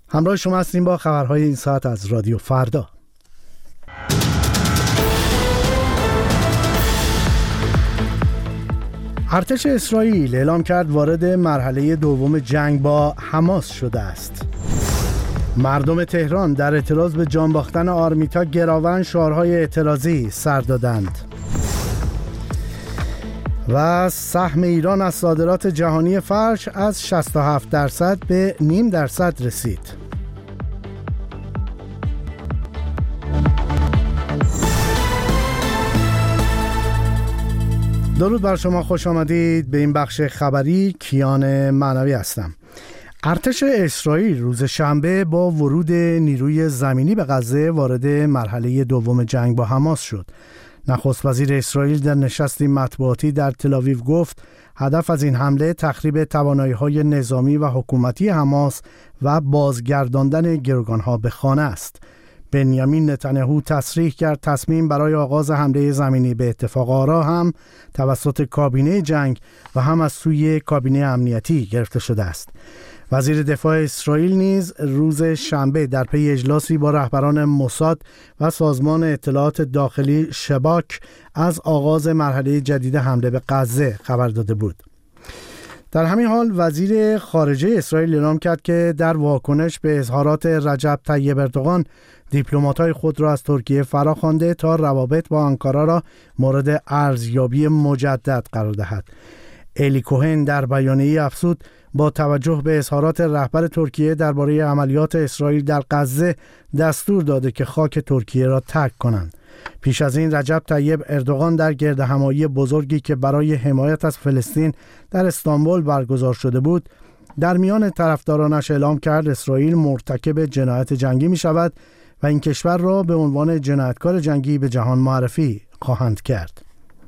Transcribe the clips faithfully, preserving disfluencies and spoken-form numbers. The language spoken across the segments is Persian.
همراه شما هستیم با خبرهای این ساعت از رادیو فردا. ارتش اسرائیل اعلام کرد وارد مرحله دوم جنگ با حماس شده است. مردم تهران در اعتراض به جان باختن آرمیتا گراوند شعارهای اعتراضی سر دادند. و سهم ایران از صادرات جهانی فرش از شصت و هفت درصد به نیم درصد رسید. درود بر شما، خوش آمدید به این بخش خبری. کیان معنوی هستم. ارتش اسرائیل روز شنبه با ورود نیروی زمینی به غزه وارد مرحله دوم جنگ با حماس شد. نخست وزیر اسرائیل در نشستی مطبوعاتی در تل‌آویو گفت هدف از این حمله تخریب توانایی‌های نظامی و حکومتی حماس و بازگرداندن گروگان‌ها به خانه است. بنیامین نتانیاهو تصریح کرد تصمیم برای آغاز حمله زمینی به اتفاق آرا هم توسط کابینه جنگ و هم از سوی کابینه امنیتی گرفته شده است. وزیر دفاع اسرائیل نیز روز شنبه در پی اجلاسی با رهبران موساد و سازمان اطلاعات داخلی شباک از آغاز مرحله جدید حمله به غزه خبر داده بود. در همین حال وزیر خارجه اسرائیل اعلام کرد که در واکنش به اظهارات رجب طیب اردوغان دیپلمات‌های خود را از ترکیه فراخوانده تا روابط با آنکارا را مورد ارزیابی مجدد قرار دهد. الی کوهن در بیانیه‌ای افزود با توجه به اظهارات رهبر ترکیه درباره عملیات اسرائیل در غزه دستور داده که خاک ترکیه را ترک کنند. پیش از این رجب طیب اردوغان در گردهمایی بزرگی که برای حمایت از فلسطین در استانبول برگزار شده بود در میان طرفدارانش اعلام کرد اسرائیل مرتکب جنایت جنگی می شود و این کشور را به عنوان جنایتکار جنگی به جهان معرفی خواهند کرد.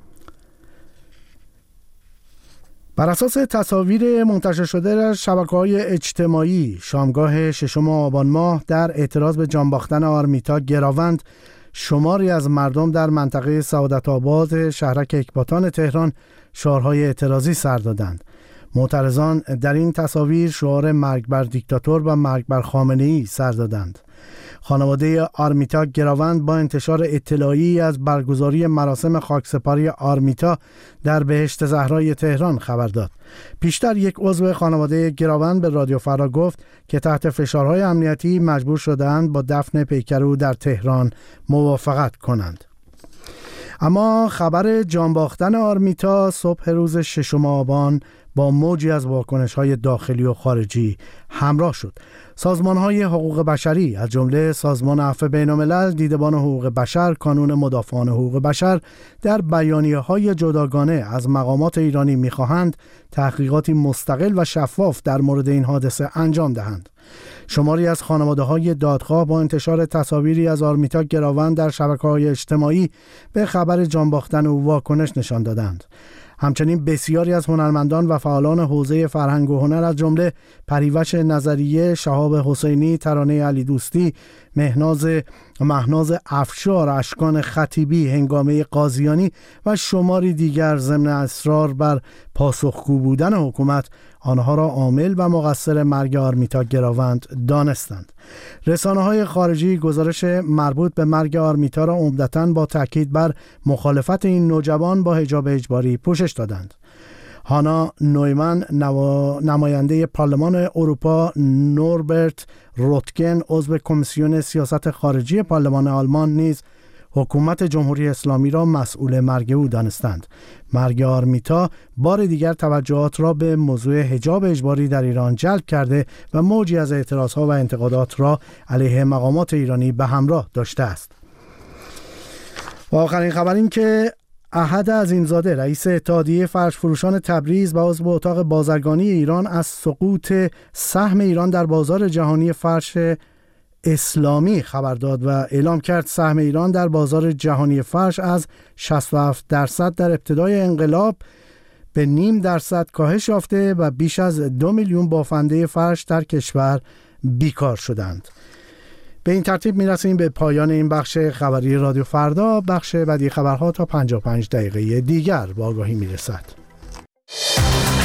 بر اساس تصاویر منتشر شده در شبکه‌های اجتماعی شامگاه ششم آبان ماه در اعتراض به جان باختن آرمیتا گراوند شماری از مردم در منطقه سعادت آباد شهرک اکباتان تهران شعارهای اعتراضی سر دادند. معترضان در این تصاویر شعار مرگ بر دیکتاتور و مرگ بر خامنه‌ای سر دادند. خانواده آرمیتا گراوند با انتشار اطلاعی از برگزاری مراسم خاکسپاری آرمیتا در بهشت زهرای تهران خبر داد. پیشتر یک عضو خانواده گراوند به رادیو فردا گفت که تحت فشارهای امنیتی مجبور شدند با دفن پیکر او در تهران موافقت کنند. اما خبر جان باختن آرمیتا صبح روز ششم آبان با موجی از واکنش‌های داخلی و خارجی همراه شد. سازمان‌های حقوق بشری از جمله سازمان عفو بین‌الملل، دیدبان حقوق بشر، کانون مدافعان حقوق بشر در بیانیه‌های جداگانه از مقامات ایرانی می‌خواهند تحقیقاتی مستقل و شفاف در مورد این حادثه انجام دهند. شماری از خانواده‌های دادخواه با انتشار تصاویری از آرمیتا گراوند در شبکه‌های اجتماعی به خبر جان باختن او واکنش نشان دادند. همچنین بسیاری از هنرمندان و فعالان حوزه فرهنگ و هنر از جمله پریوش نظریه، شهاب حسینی، ترانه علی دوستی، مهناز مهناز افشار، اشکان خطیبی، هنگامه قاضیانی و شماری دیگر ضمن اصرار بر پاسخگو بودن حکومت آنها را عامل و مقصر مرگ آرمیتا گراوند دانستند. رسانه‌های خارجی گزارش مربوط به مرگ آرمیتا را عمدتاً با تاکید بر مخالفت این نوجوان با حجاب اجباری پوشش دادند. هانا نویمن نماینده پارلمان اروپا، نوربرت روتگن عضو کمیسیون سیاست خارجی پارلمان آلمان نیز حکومت جمهوری اسلامی را مسئول مرگ او دانستند. مرگ آرمیتا بار دیگر توجهات را به موضوع حجاب اجباری در ایران جلب کرده و موجی از اعتراضها و انتقادات را علیه مقامات ایرانی به همراه داشته است. و آخرین خبر این که احد عظیمزاده رئیس اتحادیه فرش فروشان تبریز و عضو اتاق بازرگانی ایران از سقوط سهم ایران در بازار جهانی فرش اسلامی خبر داد و اعلام کرد سهم ایران در بازار جهانی فرش از شصت و هفت درصد در ابتدای انقلاب به نیم درصد کاهش یافته و بیش از دو میلیون بافنده فرش در کشور بیکار شدند. به این ترتیب میرسیم به پایان این بخش خبری رادیو فردا. بخش بعدی خبرها تا پنجاه و پنج دقیقه دیگر با آگاهی میرسد.